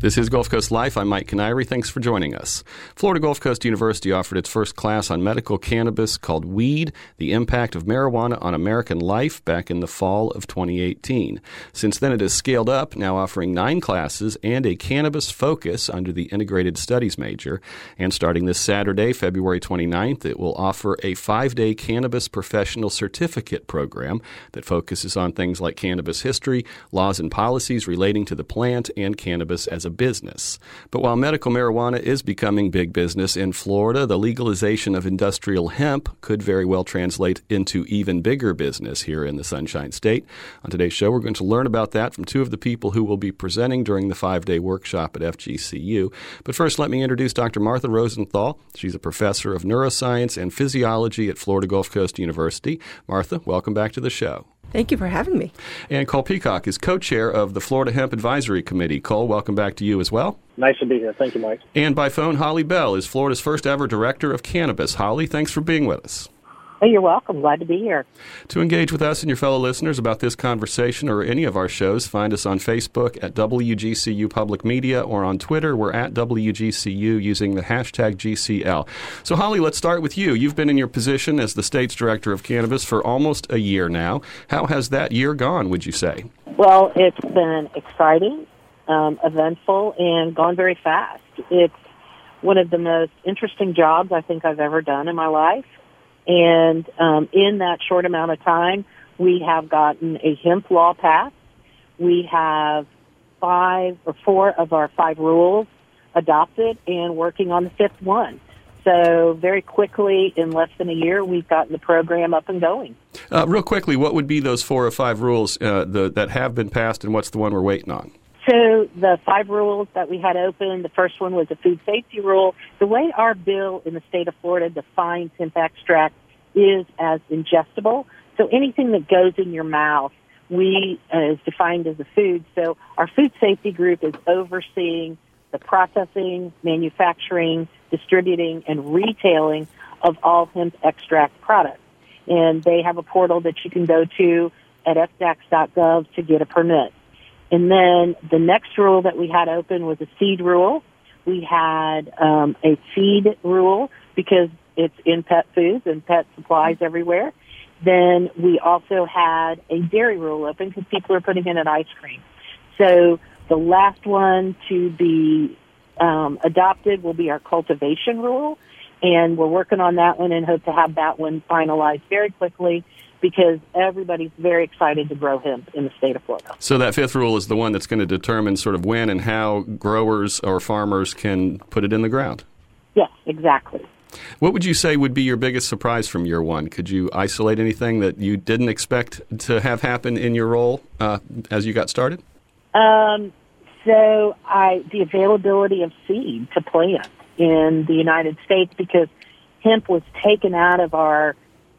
This is Gulf Coast Life. I'm Mike Canary. Thanks for joining us. Florida Gulf Coast University offered its first class on medical cannabis called Weed, the Impact of Marijuana on American Life back in the fall of 2018. Since then, it has scaled up, now offering 9 classes and a cannabis focus under the Integrated Studies major. And starting this Saturday, February 29th, it will offer a 5-day cannabis professional certificate program that focuses on things like cannabis history, laws and policies relating to the plant, and cannabis as a business. But while medical marijuana is becoming big business in Florida, the legalization of industrial hemp could very well translate into even bigger business here in the Sunshine State. On today's show, we're going to learn about that from 2 of the people who will be presenting during the 5-day workshop at FGCU. But first, let me introduce Dr. Martha Rosenthal. She's a professor of neuroscience and physiology at Florida Gulf Coast University. Martha, welcome back to the show. Thank you for having me. And Cole Peacock is co-chair of the Florida Hemp Advisory Committee. Cole, welcome back to you as well. Nice to be here. Thank you, Mike. And by phone, Holly Bell is Florida's first ever director of cannabis. Holly, thanks for being with us. Hey, you're welcome. Glad to be here. To engage with us and your fellow listeners about this conversation or any of our shows, find us on Facebook at WGCU Public Media or on Twitter. We're at WGCU using the hashtag GCL. So, Holly, let's start with you. You've been in your position as the state's director of cannabis for almost a year now. How has that year gone, would you say? Well, it's been exciting, eventful, and gone very fast. It's one of the most interesting jobs I think I've ever done in my life. And in that short amount of time, we have gotten a hemp law passed. We have 4 of our 5 rules adopted and working on the 5th one. So very quickly, in less than a year, we've gotten the program up and going. Real quickly, what would be those 4 or 5 rules that have been passed, and what's the one we're waiting on? So the 5 rules that we had open, the first one was a food safety rule. The way our bill in the state of Florida defines hemp extract is as ingestible. So anything that goes in your mouth, is defined as a food. So our food safety group is overseeing the processing, manufacturing, distributing, and retailing of all hemp extract products. And they have a portal that you can go to at fdax.gov to get a permit. And then the next rule that we had open was a seed rule. We had a feed rule because it's in pet foods and pet supplies everywhere. Then we also had a dairy rule open because people are putting in an ice cream. So the last one to be adopted will be our cultivation rule. And we're working on that one and hope to have that one finalized very quickly, because everybody's very excited to grow hemp in the state of Florida. So that 5th rule is the one that's going to determine sort of when and how growers or farmers can put it in the ground? Yes, exactly. What would you say would be your biggest surprise from year one? Could you isolate anything that you didn't expect to have happen in your role as you got started? The availability of seed to plant in the United States, because hemp was taken out of our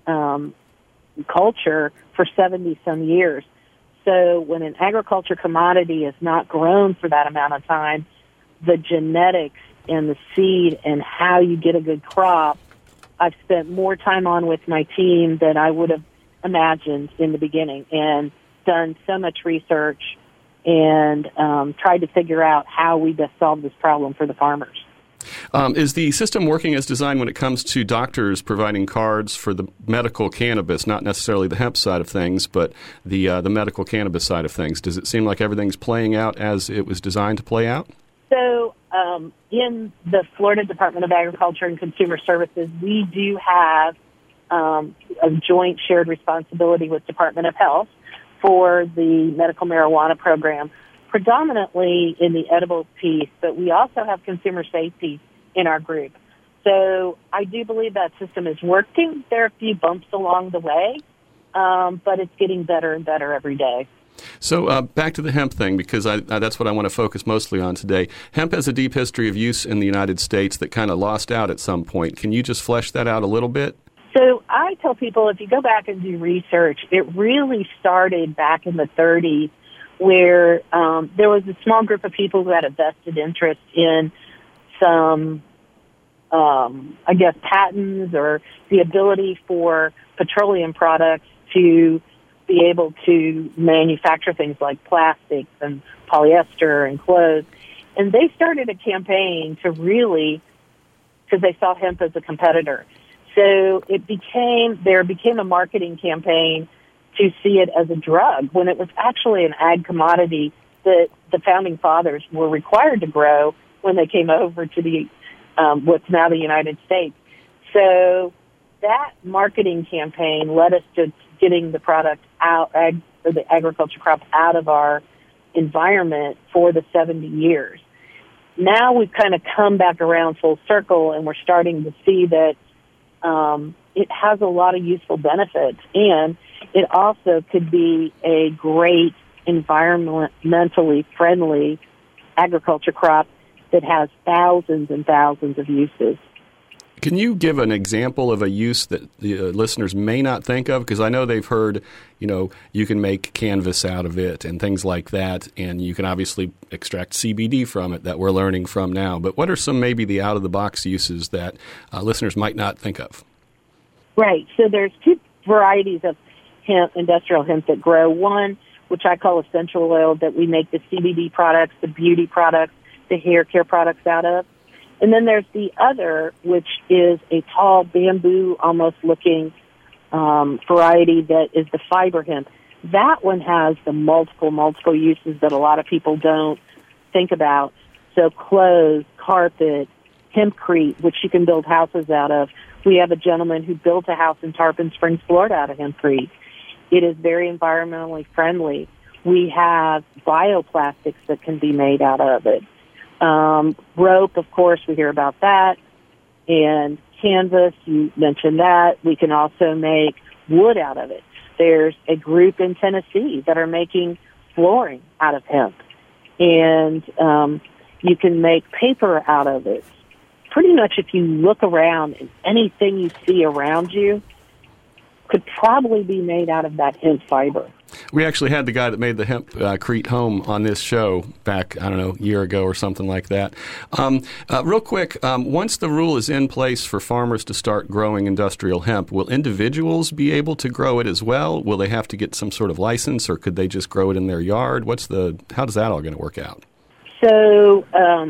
culture for 70-some years. So when an agriculture commodity is not grown for that amount of time, the genetics and the seed and how you get a good crop, I've spent more time on with my team than I would have imagined in the beginning, and done so much research and tried to figure out how we best solve this problem for the farmers. Is the system working as designed when it comes to doctors providing cards for the medical cannabis, not necessarily the hemp side of things, but the medical cannabis side of things? Does it seem like everything's playing out as it was designed to play out? So in the Florida Department of Agriculture and Consumer Services, we do have a joint shared responsibility with Department of Health for the medical marijuana program, predominantly in the edibles piece, but we also have consumer safety in our group. So I do believe that system is working. There are a few bumps along the way, but it's getting better and better every day. So back to the hemp thing, because that's what I want to focus mostly on today. Hemp has a deep history of use in the United States that kind of lost out at some point. Can you just flesh that out a little bit? So I tell people, if you go back and do research, it really started back in the 30s, where there was a small group of people who had a vested interest in some, patents or the ability for petroleum products to be able to manufacture things like plastics and polyester and clothes. And they started a campaign to really, because they saw hemp as a competitor. So there became a marketing campaign to see it as a drug when it was actually an ag commodity that the founding fathers were required to grow when they came over to the what's now the United States. So that marketing campaign led us to getting the product out, or the agriculture crop out of our environment for the 70 years. Now we've kind of come back around full circle, and we're starting to see that it has a lot of useful benefits, and it also could be a great environmentally friendly agriculture crop that has thousands and thousands of uses. Can you give an example of a use that the listeners may not think of? Because I know they've heard, you can make canvas out of it and things like that, and you can obviously extract CBD from it that we're learning from now. But what are some maybe the out-of-the-box uses that listeners might not think of? Right. So there's two varieties of hemp, industrial hemp that grow. One, which I call essential oil, that we make the CBD products, the beauty products, the hair care products out of. And then there's the other, which is a tall bamboo almost looking variety that is the fiber hemp. That one has the multiple uses that a lot of people don't think about. So clothes, carpet, hempcrete, which you can build houses out of. We have a gentleman who built a house in Tarpon Springs, Florida out of hempcrete. It is very environmentally friendly. We have bioplastics that can be made out of it. Rope, of course, we hear about that. And canvas, you mentioned that. We can also make wood out of it. There's a group in Tennessee that are making flooring out of hemp. And you can make paper out of it. Pretty much if you look around, and anything you see around you could probably be made out of that hemp fiber. We actually had the guy that made the hempcrete home on this show back, a year ago or something like that. Real quick, once the rule is in place for farmers to start growing industrial hemp, will individuals be able to grow it as well? Will they have to get some sort of license, or could they just grow it in their yard? How does that all going to work out? So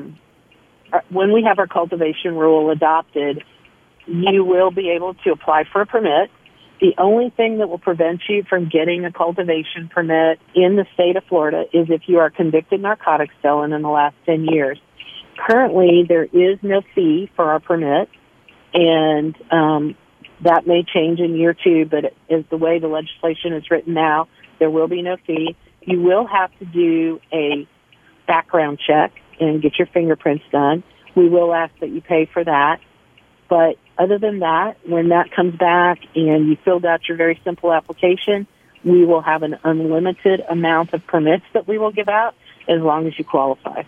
when we have our cultivation rule adopted, you will be able to apply for a permit. The only thing that will prevent you from getting a cultivation permit in the state of Florida is if you are convicted narcotics felon in the last 10 years. Currently, there is no fee for our permit, and that may change in year 2, but as the way the legislation is written now, there will be no fee. You will have to do a background check and get your fingerprints done. We will ask that you pay for that. But other than that, when that comes back and you filled out your very simple application, we will have an unlimited amount of permits that we will give out as long as you qualify.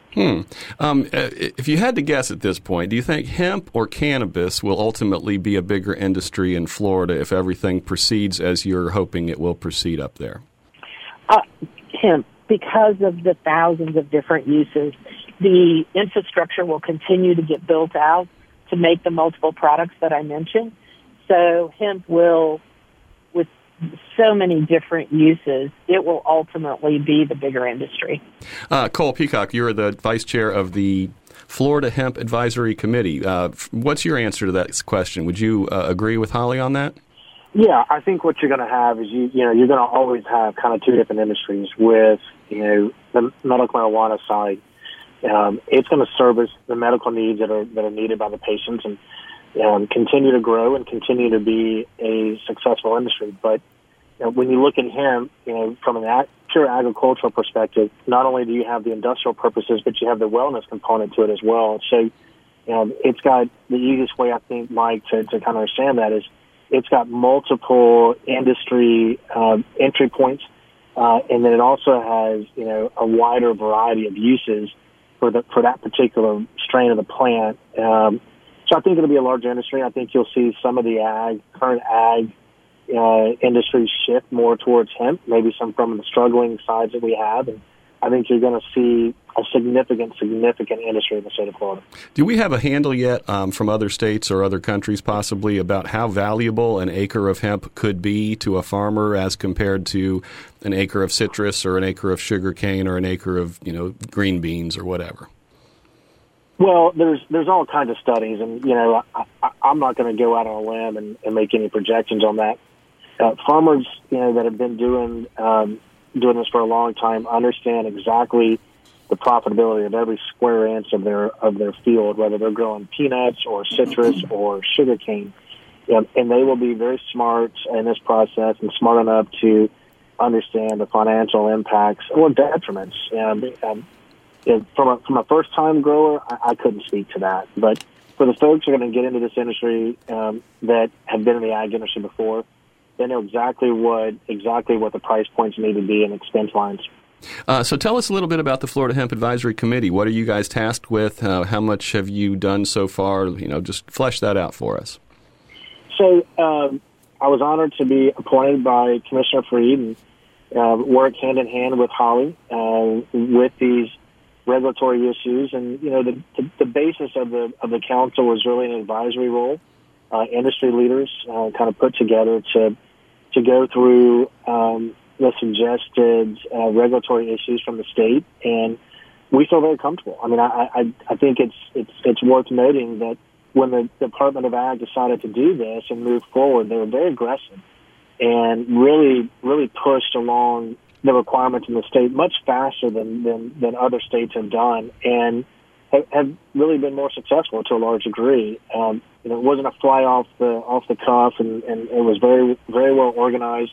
If you had to guess at this point, do you think hemp or cannabis will ultimately be a bigger industry in Florida if everything proceeds as you're hoping it will proceed up there? Hemp, because of the thousands of different uses. The infrastructure will continue to get built out to make the multiple products that I mentioned. So hemp will, with so many different uses, it will ultimately be the bigger industry. Cole Peacock, you're the vice chair of the Florida Hemp Advisory Committee. What's your answer to that question? Would you agree with Holly on that? Yeah, I think what you're going to have is you're going to always have kind of two different industries with the medical marijuana side. It's going to service the medical needs that are needed by the patients and continue to grow and continue to be a successful industry. But when you look at hemp, from an pure agricultural perspective, not only do you have the industrial purposes, but you have the wellness component to it as well. So it's got the easiest way, I think, Mike, to kind of understand that is it's got multiple industry entry points, and then it also has a wider variety of uses for that particular strain of the plant. So I think it'll be a large industry. I think you'll see some of the current ag industries shift more towards hemp, maybe some from the struggling sides that we have. And I think you're going to see a significant industry in the state of Florida. Do we have a handle yet from other states or other countries possibly about how valuable an acre of hemp could be to a farmer as compared to an acre of citrus or an acre of sugar cane or an acre of green beans or whatever? Well, there's all kinds of studies, and I'm not going to go out on a limb and make any projections on that. Farmers, that have been doing this for a long time understand exactly the profitability of every square inch of their field, whether they're growing peanuts or citrus or sugarcane, and they will be very smart in this process and smart enough to understand the financial impacts or detriments. From a first-time grower, I couldn't speak to that. But for the folks who are going to get into this industry that have been in the ag industry before, they know exactly what the price points need to be and expense lines. So tell us a little bit about the Florida Hemp Advisory Committee. What are you guys tasked with? How much have you done so far? Just flesh that out for us. So I was honored to be appointed by Commissioner Freed and work hand in hand with Holly with these regulatory issues, and the basis of the council was really an advisory role. Industry leaders kind of put together to go through the suggested regulatory issues from the state, and we feel very comfortable. I mean, I think it's worth noting that when the Department of Ag decided to do this and move forward, they were very aggressive and really pushed along the requirements in the state much faster than other states have done, and have really been more successful to a large degree. It wasn't a fly off the cuff, and it was very, very well organized.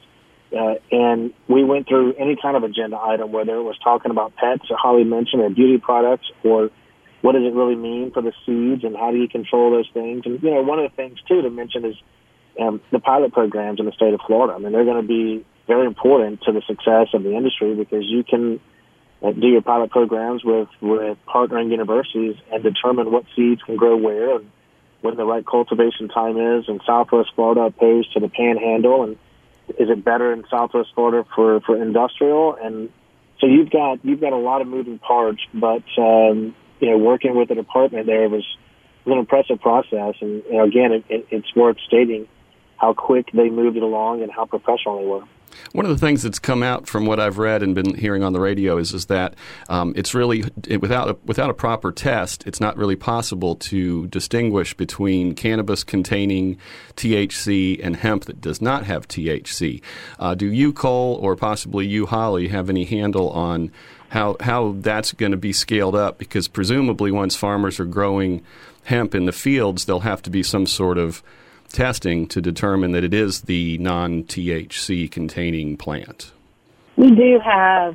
And we went through any kind of agenda item, whether it was talking about pets, or Holly mentioned, or beauty products, or what does it really mean for the seeds, and how do you control those things? And one of the things too to mention is the pilot programs in the state of Florida. I mean, they're going to be very important to the success of the industry, because you can do your pilot programs with partnering universities and determine what seeds can grow where and when the right cultivation time is in Southwest Florida opposed to the Panhandle, and is it better in Southwest Florida for industrial? And so you've got a lot of moving parts, but working with the department there was an impressive process, and again, it's worth stating how quick they moved it along and how professional they were. One of the things that's come out from what I've read and been hearing on the radio is that it's really, without a proper test, it's not really possible to distinguish between cannabis containing THC and hemp that does not have THC. Do you, Cole, or possibly you, Holly, have any handle on how that's going to be scaled up? Because presumably once farmers are growing hemp in the fields, there'll have to be some sort of testing to determine that it is the non-THC containing plant. We do have,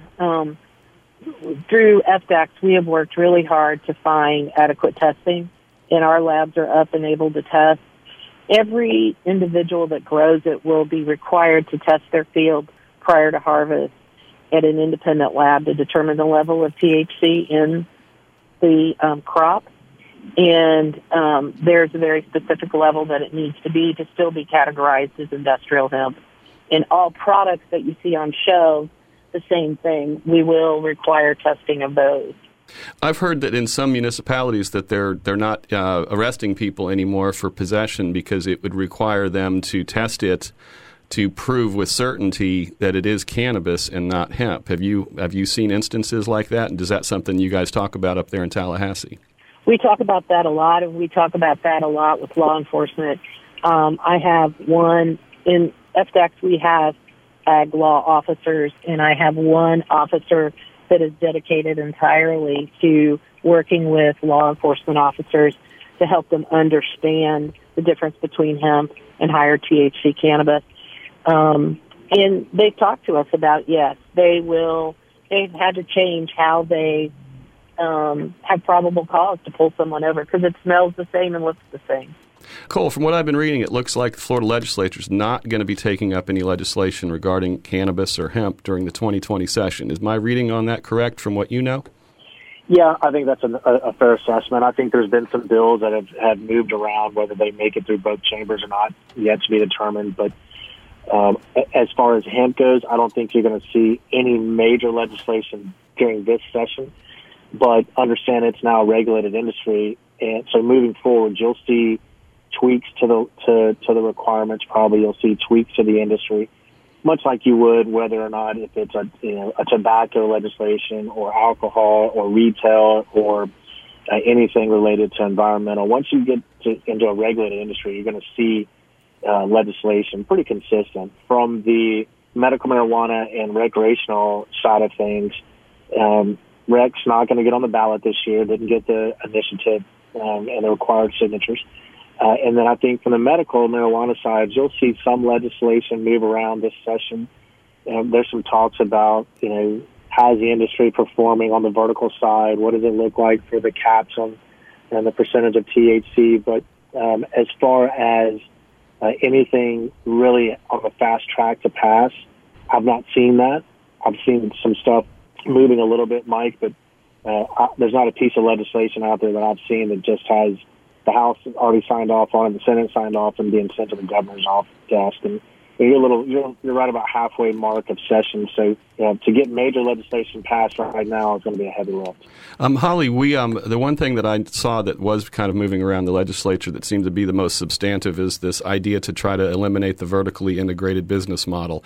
through FDACS, we have worked really hard to find adequate testing, and our labs are up and able to test. Every individual that grows it will be required to test their field prior to harvest at an independent lab to determine the level of THC in the crop. And there's a very specific level that it needs to be still be categorized as industrial hemp. And all products that you see on shelves, the same thing. We will require testing of those. I've heard that in some municipalities that they're not arresting people anymore for possession because it would require them to test it to prove with certainty that it is cannabis and not hemp. Have you seen instances like that? And is that something you guys talk about up there in Tallahassee? We talk about that a lot, and we talk about that a lot with law enforcement. I have one in FDACS. We have ag law officers, and I have one officer that is dedicated entirely to working with law enforcement officers to help them understand the difference between hemp and higher THC cannabis. And they've talked to us about, yes, they've had to change how they have probable cause to pull someone over because it smells the same and looks the same. Cole, from what I've been reading, it looks like the Florida legislature is not going to be taking up any legislation regarding cannabis or hemp during the 2020 session. Is my reading on that correct from what you know? Yeah, I think that's a fair assessment. I think there's been some bills that have moved around, whether they make it through both chambers or not, yet to be determined. But as far as hemp goes, I don't think you're going to see any major legislation during this session. But understand it's now a regulated industry, and so moving forward, you'll see tweaks to the requirements. Probably you'll see tweaks to the industry, much like you would whether or not if it's a tobacco legislation or alcohol or retail or anything related to environmental. Once you get into a regulated industry, you're going to see legislation pretty consistent from the medical marijuana and recreational side of things. Rec's not going to get on the ballot this year, didn't get the initiative and the required signatures. And then I think from the medical marijuana side, you'll see some legislation move around this session. There's some talks about, how's the industry performing on the vertical side? What does it look like for the caps on and the percentage of THC? But as far as anything really on the fast track to pass, I've not seen that. I've seen some stuff moving a little bit, Mike, but there's not a piece of legislation out there that I've seen that just has the House already signed off on it, the Senate signed off, and being sent to the governor's desk. And you're right about halfway mark of session. So to get major legislation passed right now is going to be a heavy lift. Holly, the one thing that I saw that was kind of moving around the legislature that seemed to be the most substantive is this idea to try to eliminate the vertically integrated business model.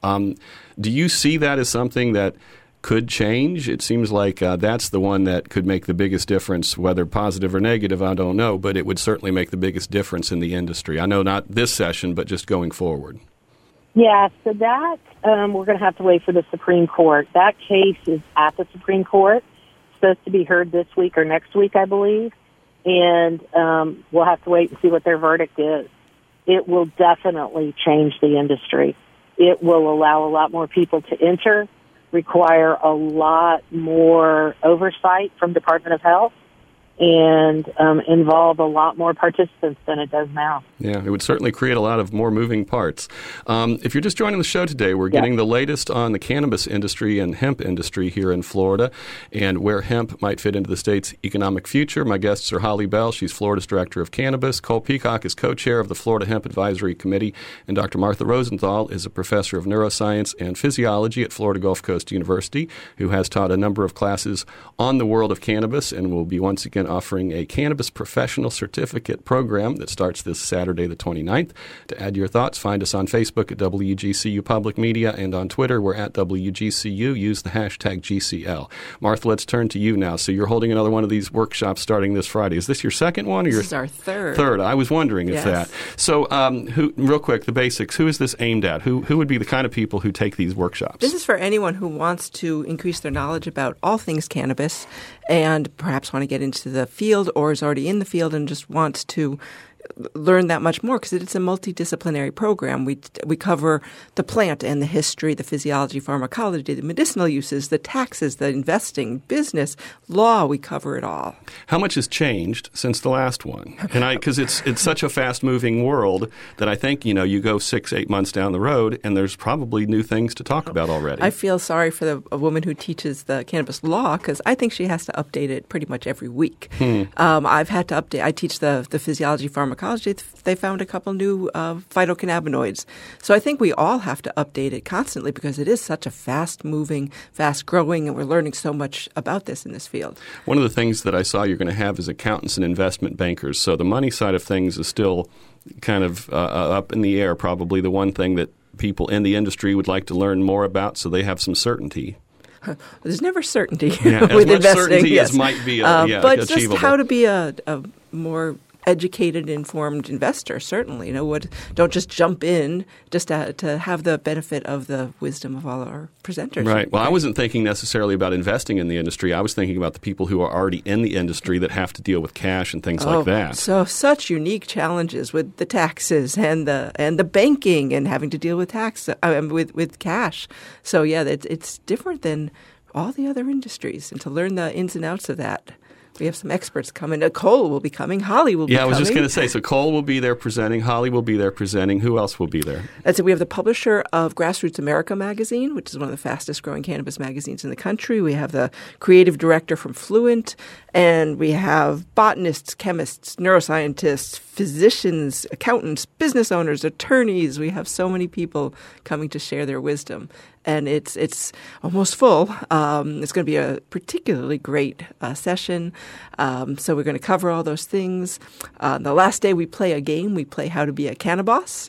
Do you see that as something that could change? It seems like that's the one that could make the biggest difference, whether positive or negative, I don't know, but it would certainly make the biggest difference in the industry. I know not this session, but just going forward. Yeah, so that we're going to have to wait for the Supreme Court. That case is at the Supreme Court. It's supposed to be heard this week or next week, I believe, and we'll have to wait and see what their verdict is. It will definitely change the industry. It will allow a lot more people to enter, require a lot more oversight from Department of Health, and involve a lot more participants than it does now. Yeah, it would certainly create a lot of more moving parts. If you're just joining the show today, we're getting the latest on the cannabis industry and hemp industry here in Florida and where hemp might fit into the state's economic future. My guests are Holly Bell. She's Florida's Director of Cannabis. Cole Peacock is co-chair of the Florida Hemp Advisory Committee. And Dr. Martha Rosenthal is a professor of neuroscience and physiology at Florida Gulf Coast University, who has taught a number of classes on the world of cannabis and will be once again offering a Cannabis Professional Certificate program that starts this Saturday the 29th. To add your thoughts, find us on Facebook at WGCU Public Media and on Twitter we're at WGCU. Use the hashtag GCL. Martha, let's turn to you now. So you're holding another one of these workshops starting this Friday. Is this your second one? Or this is our third. Third. I was wondering if that. So real quick, the basics. Who is this aimed at? Who would be the kind of people who take these workshops? This is for anyone who wants to increase their knowledge about all things cannabis and perhaps want to get into the field or is already in the field and just wants to learn that much more because it's a multidisciplinary program. We cover the plant and the history, the physiology, pharmacology, the medicinal uses, the taxes, the investing, business, law. We cover it all. How much has changed since the last one? And because it's such a fast-moving world that I think, you go 6-8 months down the road and there's probably new things to talk about already. I feel sorry for a woman who teaches the cannabis law because I think she has to update it pretty much every week. I've had to update. I teach the physiology, pharmacology. They found a couple new phytocannabinoids. So I think we all have to update it constantly because it is such a fast-moving, fast-growing, and we're learning so much about this in this field. One of the things that I saw you're going to have is accountants and investment bankers. So the money side of things is still kind of up in the air, probably the one thing that people in the industry would like to learn more about so they have some certainty. There's never certainty with as much investing. Certainty as might be but achievable. Just how to be a more educated, informed investor, certainly. Don't just jump in just to have the benefit of the wisdom of all our presenters. Right. Well, I wasn't thinking necessarily about investing in the industry. I was thinking about the people who are already in the industry that have to deal with cash and things like that. So such unique challenges with the taxes and the banking and having to deal with with cash. So yeah, it's different than all the other industries, and to learn the ins and outs of that. We have some experts coming. Cole will be coming. Holly will be coming. Yeah, I was just going to say, so Cole will be there presenting. Holly will be there presenting. Who else will be there? That's it. We have the publisher of Grassroots America magazine, which is one of the fastest-growing cannabis magazines in the country. We have the creative director from Fluent, and we have botanists, chemists, neuroscientists, physicians, accountants, business owners, attorneys. We have so many people coming to share their wisdom. and it's almost full. It's going to be a particularly great session. So we're going to cover all those things. The last day we play a game. We play How to Be a Cannaboss.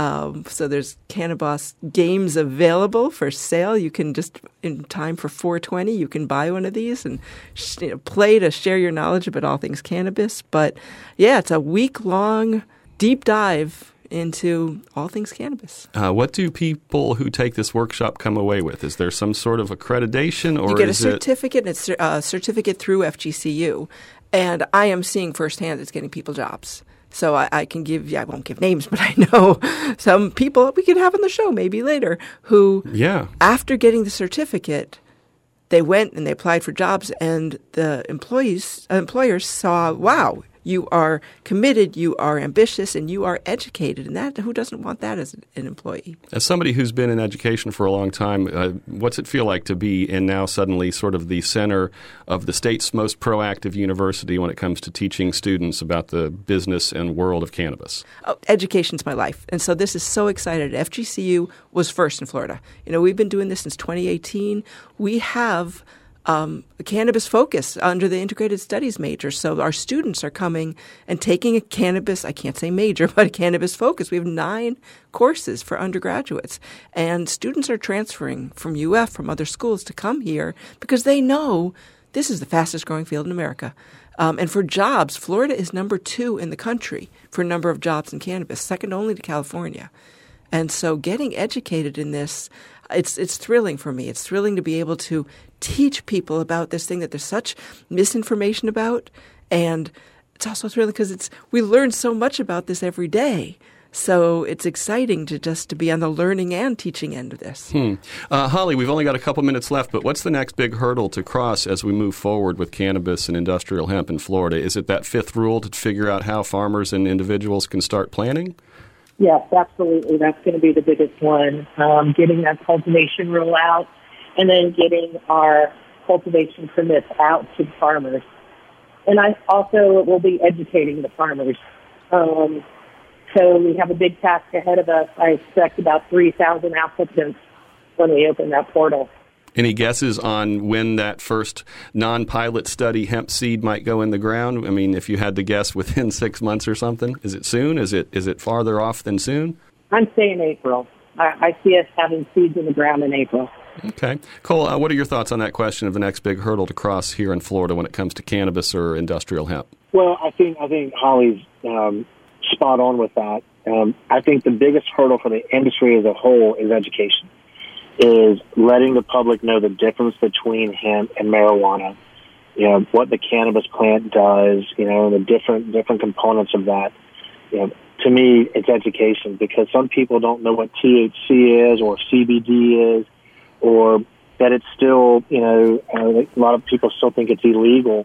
So there's Cannaboss games available for sale. You can just, in time for 420, you can buy one of these and play to share your knowledge about all things cannabis. But yeah, it's a week-long deep dive into all things cannabis. What do people who take this workshop come away with? Is there some sort of accreditation, or you get a certificate? And it's a certificate through FGCU, and I am seeing firsthand it's getting people jobs. So I can give, I won't give names, but I know some people we could have on the show maybe later who, after getting the certificate, they went and they applied for jobs, and the employers saw, wow, you are committed, you are ambitious, and you are educated. And that, who doesn't want that as an employee? As somebody who's been in education for a long time, what's it feel like to be in now suddenly sort of the center of the state's most proactive university when it comes to teaching students about the business and world of cannabis? Oh, education's my life. And so this is so excited. FGCU was first in Florida. We've been doing this since 2018. We have a cannabis focus under the integrated studies major. So our students are coming and taking a cannabis, I can't say major, but a cannabis focus. We have 9 courses for undergraduates. And students are transferring from UF, from other schools, to come here because they know this is the fastest growing field in America. And for jobs, Florida is number 2 in the country for number of jobs in cannabis, second only to California. And so getting educated in this, it's thrilling for me. It's thrilling to be able to teach people about this thing that there's such misinformation about. And it's also thrilling because we learn so much about this every day. So it's exciting to be on the learning and teaching end of this. Holly, we've only got a couple minutes left, but what's the next big hurdle to cross as we move forward with cannabis and industrial hemp in Florida? Is it that 5th rule to figure out how farmers and individuals can start planting? Yes, absolutely. That's going to be the biggest one, getting that cultivation rule out and then getting our cultivation permits out to the farmers. And I also will be educating the farmers. So we have a big task ahead of us. I expect about 3,000 applicants when we open that portal. Any guesses on when that first non-pilot study hemp seed might go in the ground? I mean, if you had to guess within 6 months or something, is it soon? Is it farther off than soon? I'm saying April. I see us having seeds in the ground in April. Okay. Cole, what are your thoughts on that question of the next big hurdle to cross here in Florida when it comes to cannabis or industrial hemp? Well, I think Holly's spot on with that. I think the biggest hurdle for the industry as a whole is education. Is letting the public know the difference between hemp and marijuana, what the cannabis plant does, the different components of that. To me, it's education because some people don't know what THC is or CBD is, or that it's still, a lot of people still think it's illegal.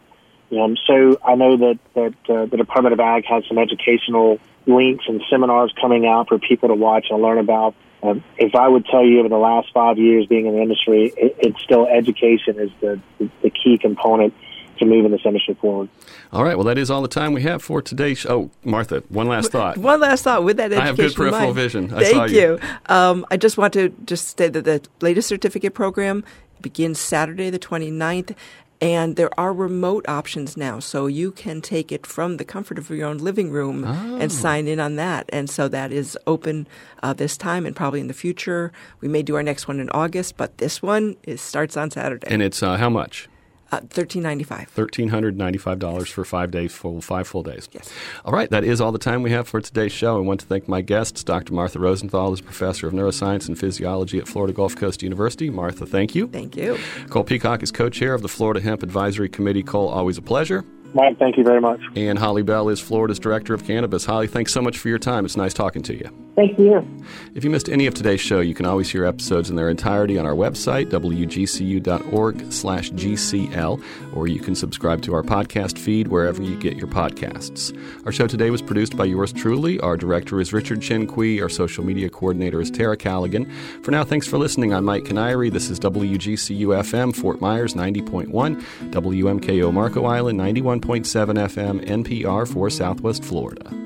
So I know that the Department of Ag has some educational links and seminars coming out for people to watch and learn about. If I would tell you over the last 5 years being in the industry, it's still education is the key component to moving this industry forward. All right. Well, that is all the time we have for today's show. Oh, Martha, one last thought. One last thought with that education. I have good peripheral vision. Thank you. I just want to say that the latest certificate program begins Saturday the 29th. And there are remote options now, so you can take it from the comfort of your own living room and sign in on that. And so that is open this time and probably in the future. We may do our next one in August, but this one starts on Saturday. And it's how much? $1,395. $1,395 for 5 days, 5 full days. Yes. All right, that is all the time we have for today's show. I want to thank my guests. Dr. Martha Rosenthal is Professor of Neuroscience and Physiology at Florida Gulf Coast University. Martha, thank you. Thank you. Cole Peacock is co-chair of the Florida Hemp Advisory Committee. Cole, always a pleasure. Mike, thank you very much. And Holly Bell is Florida's Director of Cannabis. Holly, thanks so much for your time. It's nice talking to you. Thank you. If you missed any of today's show, you can always hear episodes in their entirety on our website, wgcu.org/GCL, or you can subscribe to our podcast feed wherever you get your podcasts. Our show today was produced by yours truly. Our director is Richard Chinqui. Our social media coordinator is Tara Callaghan. For now, thanks for listening. I'm Mike Canary. This is WGCU-FM, Fort Myers 90.1, WMKO Marco Island 91.7 FM, NPR for Southwest Florida.